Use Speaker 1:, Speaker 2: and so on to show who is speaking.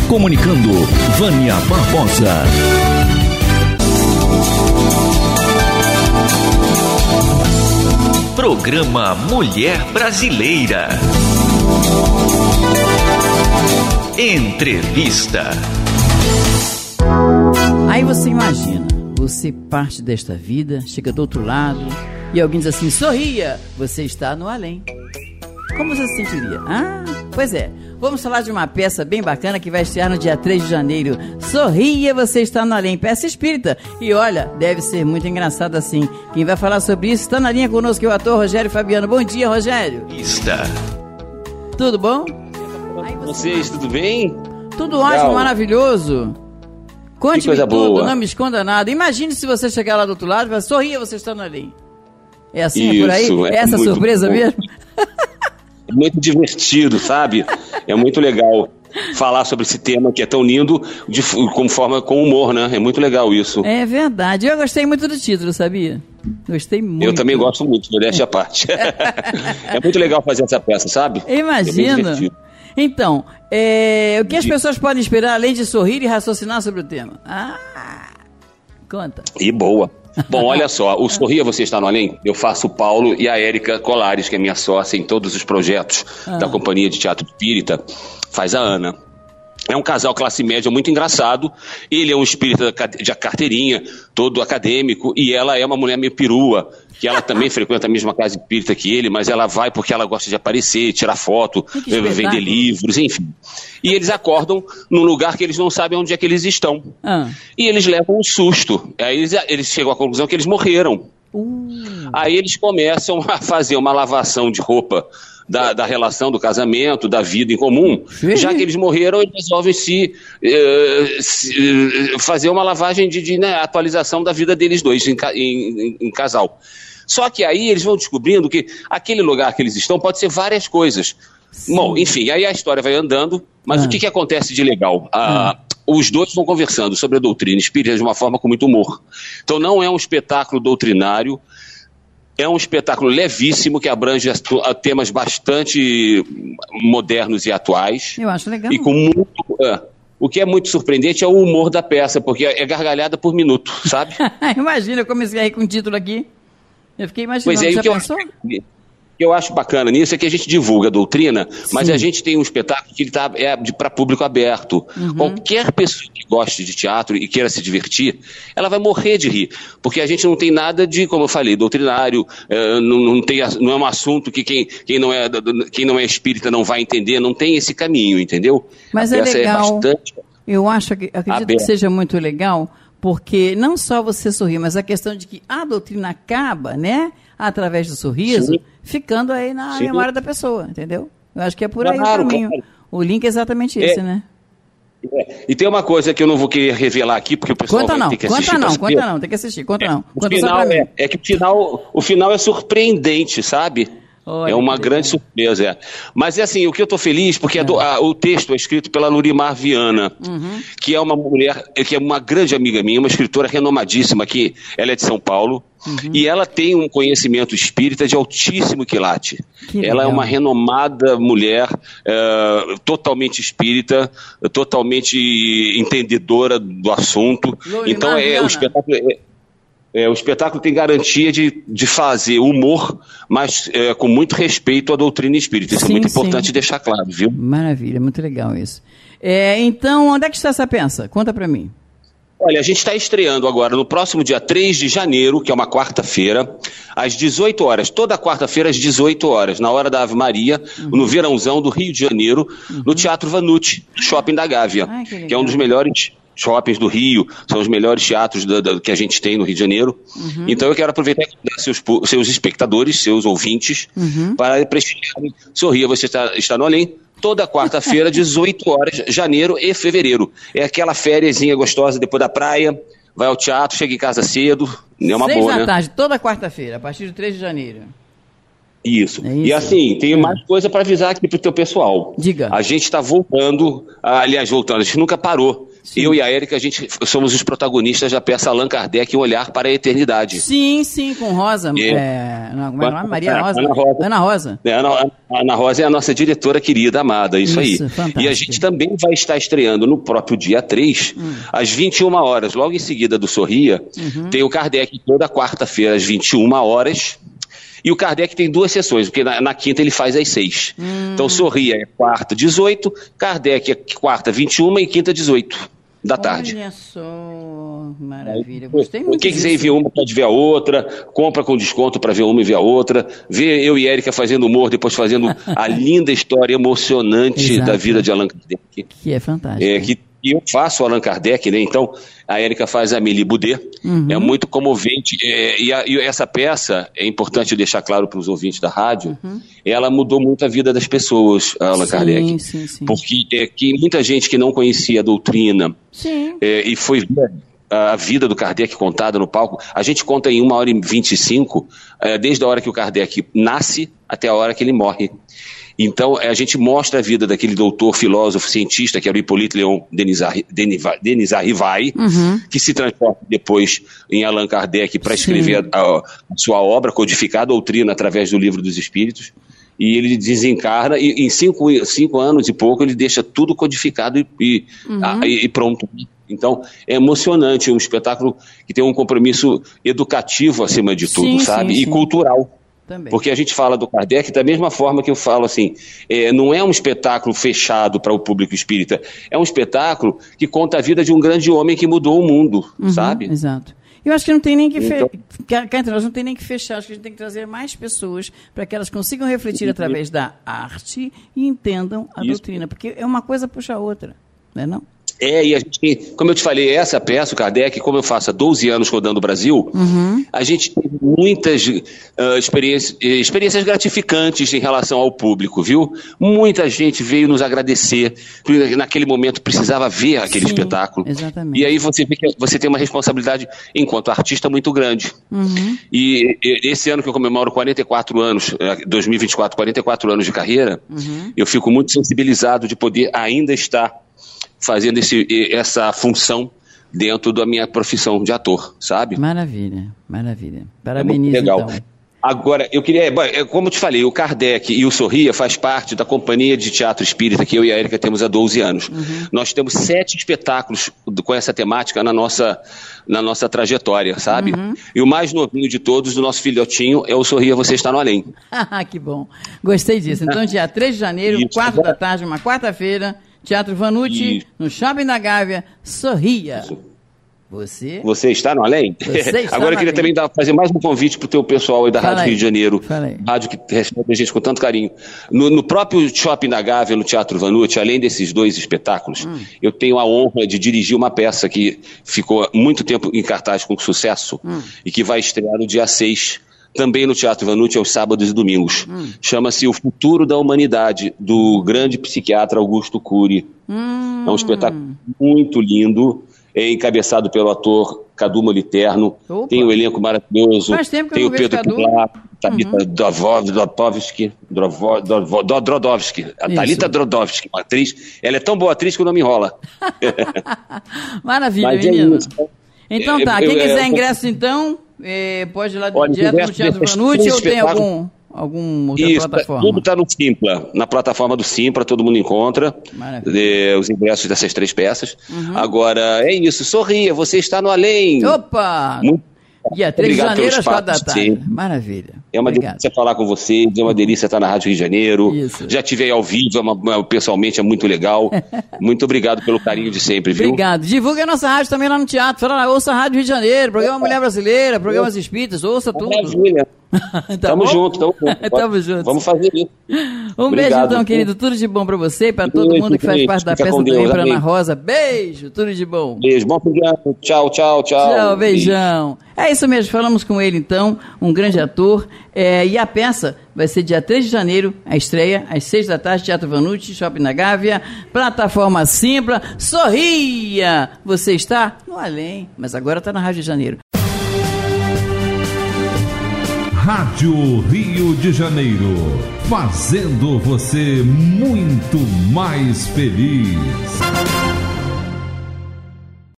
Speaker 1: Comunicando, Vânia Barbosa. Programa Mulher Brasileira. Entrevista.
Speaker 2: Aí você imagina, você parte desta vida, chega do outro lado e alguém diz assim: sorria, você está no além. Como você se sentiria? Pois é, vamos falar de uma peça bem bacana que vai estrear no dia 3 de janeiro. Sorria, você está no além, peça espírita. E olha, deve ser muito engraçado assim. Quem vai falar sobre isso está na linha conosco, é o ator Rogério Fabiano. Bom dia, Rogério.
Speaker 1: Está.
Speaker 2: Tudo bom?
Speaker 3: Vocês, tudo bem?
Speaker 2: Tudo ótimo, maravilhoso. Conte-me tudo,
Speaker 3: boa.
Speaker 2: Não me esconda nada. Imagine se você chegar lá do outro lado e falar: sorria, você está no além. É assim,
Speaker 3: Isso,
Speaker 2: é por aí?
Speaker 3: é
Speaker 2: Essa
Speaker 3: muito
Speaker 2: surpresa
Speaker 3: bom.
Speaker 2: mesmo?
Speaker 3: É muito divertido, sabe? É muito legal falar sobre esse tema que é tão lindo, com humor, né? É muito legal isso.
Speaker 2: É verdade. Eu gostei muito do título, sabia? Gostei muito.
Speaker 3: Eu também gosto muito, modéstia à parte. É muito legal fazer essa peça, sabe?
Speaker 2: Imagina.
Speaker 3: É bem divertido.
Speaker 2: Então, o que as pessoas podem esperar além de sorrir e raciocinar sobre o tema? Conta.
Speaker 3: E boa. Bom, olha só, o Sorria Você Está no Além, eu faço o Paulo e a Érica Colares, que é minha sócia em todos os projetos da Companhia de Teatro Espírita, faz a Ana. É um casal classe média muito engraçado, ele é um espírita de carteirinha, todo acadêmico, e ela é uma mulher meio perua, que ela também frequenta a mesma casa espírita que ele, mas ela vai porque ela gosta de aparecer, tirar foto, vender livros, enfim. E eles acordam num lugar que eles não sabem onde é que eles estão. E eles levam um susto. Aí eles chegam à conclusão que eles morreram. Aí eles começam a fazer uma lavação de roupa da relação, do casamento, da vida em comum. Já que eles morreram, eles resolvem fazer uma lavagem de atualização da vida deles dois em casal. Só que aí eles vão descobrindo que aquele lugar que eles estão pode ser várias coisas. Sim. Bom, enfim, aí a história vai andando, mas o que acontece de legal? Os dois vão conversando sobre a doutrina espírita de uma forma com muito humor. Então não é um espetáculo doutrinário, é um espetáculo levíssimo que abrange temas bastante modernos e atuais.
Speaker 2: Eu acho legal.
Speaker 3: E com muito... O que é muito surpreendente é o humor da peça, porque é gargalhada por minuto, sabe?
Speaker 2: Imagina, eu comecei a rir com o título aqui. Eu fiquei imaginando,
Speaker 3: pois é,
Speaker 2: já
Speaker 3: o que
Speaker 2: pensou?
Speaker 3: eu acho bacana nisso é que a gente divulga a doutrina, mas a gente tem um espetáculo que para público aberto. Qualquer pessoa que goste de teatro e queira se divertir, ela vai morrer de rir, porque a gente não tem nada de, como eu falei, doutrinário, não é um assunto que quem não é espírita não vai entender, não tem esse caminho, entendeu?
Speaker 2: Mas é legal, eu acredito que seja muito legal, porque não só você sorrir, mas a questão de que a doutrina acaba, né, através do sorriso, ficando aí na memória da pessoa, entendeu? Eu acho que é por aí o caminho. Claro. O link é exatamente esse, né?
Speaker 3: E tem uma coisa que eu não vou querer revelar aqui, porque o pessoal vai ter que assistir. Conta não, tem que assistir, conta não. Conta o final é que o final é surpreendente, sabe?
Speaker 2: Olha,
Speaker 3: é uma grande surpresa, Mas é assim, o que eu estou feliz, porque o texto é escrito pela Lurimar Viana, que é uma mulher, que é uma grande amiga minha, uma escritora renomadíssima, que ela é de São Paulo, e ela tem um conhecimento espírita de altíssimo quilate. Ela é uma renomada mulher, totalmente espírita, totalmente entendedora do assunto. Então o espetáculo... o espetáculo tem garantia de fazer humor, mas com muito respeito à doutrina espírita. Isso é muito importante deixar claro, viu?
Speaker 2: Maravilha, muito legal isso. Então, onde é que está essa peça? Conta pra mim.
Speaker 3: Olha, a gente está estreando agora no próximo dia 3 de janeiro, que é uma quarta-feira, às 18 horas. Toda quarta-feira às 18 horas, na hora da Ave Maria, no verãozão do Rio de Janeiro, no Teatro Vanucci, Shopping da Gávea, que é um dos melhores shoppings do Rio, são os melhores teatros que a gente tem no Rio de Janeiro. Então eu quero aproveitar e convidar seus espectadores, seus ouvintes, para prestigiarem Sorria Você Está no Além, toda quarta-feira, 18 horas, janeiro e fevereiro. É aquela fériazinha gostosa depois da praia, vai ao teatro, chega em casa cedo, é uma boa,
Speaker 2: 6 da tarde, toda quarta-feira, a partir de 3 de janeiro.
Speaker 3: Isso. E assim, tem mais coisa para avisar aqui pro teu pessoal.
Speaker 2: Diga.
Speaker 3: A gente está voltando, a gente nunca parou. Eu e a Érica, a gente somos os protagonistas da peça Allan Kardec, Um Olhar para a Eternidade.
Speaker 2: Sim, com Rosa. Maria Rosa. Ana Rosa.
Speaker 3: Ana Rosa é a nossa diretora querida, amada, isso aí. Fantástico. E a gente também vai estar estreando no próprio dia 3, às 21 horas, logo em seguida do Sorria, tem o Kardec toda quarta-feira, às 21 horas. E o Kardec tem 2 sessões, porque na quinta ele faz às 6. Então, Sorria é quarta, 18, Kardec é quarta, 21 e quinta, 18 da tarde.
Speaker 2: Olha só, maravilha. Gostei muito.
Speaker 3: Quem quiser ver uma pode ver a outra, compra com desconto para ver uma e ver a outra, vê eu e Érica fazendo humor, depois fazendo a linda história emocionante da vida de Allan Kardec.
Speaker 2: Que é fantástico.
Speaker 3: E eu faço o Allan Kardec, né? Então a Érica faz a Amélie Boudet, é muito comovente, e essa peça, é importante deixar claro para os ouvintes da rádio, ela mudou muito a vida das pessoas, Allan Kardec, sim. Porque que muita gente que não conhecia a doutrina e foi ver a vida do Kardec contada no palco, a gente conta em 1h25, desde a hora que o Kardec nasce até a hora que ele morre. Então, a gente mostra a vida daquele doutor, filósofo, cientista, que era o Hippolyte Léon Denis Arrivai, que se transforma depois em Allan Kardec para escrever a sua obra, codificar a doutrina através do Livro dos Espíritos, e ele desencarna, e em 5 anos e pouco ele deixa tudo codificado e pronto. Então, é emocionante, um espetáculo que tem um compromisso educativo acima de tudo, sabe? E cultural. Também. Porque a gente fala do Kardec da mesma forma que eu falo assim, não é um espetáculo fechado para o público espírita, é um espetáculo que conta a vida de um grande homem que mudou o mundo, sabe?
Speaker 2: Exato. Eu acho que não tem nem que nós não tem nem que fechar, acho que a gente tem que trazer mais pessoas para que elas consigam refletir através da arte e entendam a doutrina, porque é uma coisa puxa a outra, não é não?
Speaker 3: E a gente tem, como eu te falei, essa peça, o Kardec, como eu faço há 12 anos rodando o Brasil, a gente tem muitas experiências gratificantes em relação ao público, viu? Muita gente veio nos agradecer, porque naquele momento precisava ver aquele espetáculo.
Speaker 2: Exatamente.
Speaker 3: E aí você vê que você tem uma responsabilidade enquanto artista muito grande. E esse ano que eu comemoro 44 anos, 2024, 44 anos de carreira, eu fico muito sensibilizado de poder ainda estar fazendo essa função dentro da minha profissão de ator, sabe?
Speaker 2: Maravilha. Parabenizo,
Speaker 3: legal.
Speaker 2: Então.
Speaker 3: Agora, eu queria, como eu te falei, o Kardec e o Sorria faz parte da Companhia de Teatro Espírita que eu e a Érica temos há 12 anos. Nós temos 7 espetáculos com essa temática na nossa trajetória, sabe? E o mais novinho de todos, o nosso filhotinho, é o Sorria, Você Está no Além.
Speaker 2: Que bom. Gostei disso. Então, dia 3 de janeiro, 4 da tarde, uma quarta-feira, Teatro Vanucci, no Shopping da Gávea, Sorria.
Speaker 3: Você está no além? Agora eu queria também fazer mais um convite para o teu pessoal aí da Rádio Rio de Janeiro, rádio que recebe a gente com tanto carinho. No próprio Shopping da Gávea, no Teatro Vanucci, além desses 2 espetáculos, eu tenho a honra de dirigir uma peça que ficou muito tempo em cartaz com sucesso e que vai estrear no dia 6, também no Teatro Vanucci, aos sábados e domingos. Chama-se O Futuro da Humanidade, do grande psiquiatra Augusto Cury. É um espetáculo muito lindo, é encabeçado pelo ator Cadu Moliterno. Tem um elenco maravilhoso.
Speaker 2: Faz tempo que
Speaker 3: tem
Speaker 2: eu não
Speaker 3: o Pedro Pilar, Thalita Drodowski. A Thalita Drodowski, uma atriz. Ela é tão boa atriz que o nome enrola.
Speaker 2: Maravilha, menino. Então tá, quem quiser ingresso então, pode ir lá direto no Teatro Vanucci ou tem alguma outra plataforma?
Speaker 3: Tudo está no Simpla, na plataforma do Simpla, todo mundo encontra os ingressos dessas 3 peças. Agora, é isso, Sorria, Você Está no Além.
Speaker 2: Opa! Dia 3 de janeiro às 4 da tarde. Sim. Maravilha.
Speaker 3: É uma delícia falar com vocês, é uma delícia estar na Rádio Rio de Janeiro. Isso. Já estive aí ao vivo, pessoalmente é muito legal. Muito obrigado pelo carinho de sempre, viu?
Speaker 2: Obrigado. Divulgue a nossa rádio também lá no teatro. Fala lá, ouça a Rádio Rio de Janeiro, programa Mulher Brasileira, programas espíritas, ouça tudo.
Speaker 3: Maravilha. Tamo junto.
Speaker 2: Tamo junto.
Speaker 3: Vamos fazer isso.
Speaker 2: Beijo então, querido. Tudo de bom pra você e pra todo mundo que faz parte da peça também, pra Ana Rosa. Beijo, tudo de bom.
Speaker 3: Beijo, bom programa. Tchau.
Speaker 2: Tchau, beijão. É isso mesmo, falamos com ele então, um grande ator. E a peça vai ser dia 3 de janeiro, a estreia, às 6 da tarde, Teatro Vanucci, Shopping da Gávea, plataforma Simpla. Sorria! Você está no além, mas agora está na Rádio de Janeiro.
Speaker 1: Rádio Rio de Janeiro, fazendo você muito mais feliz.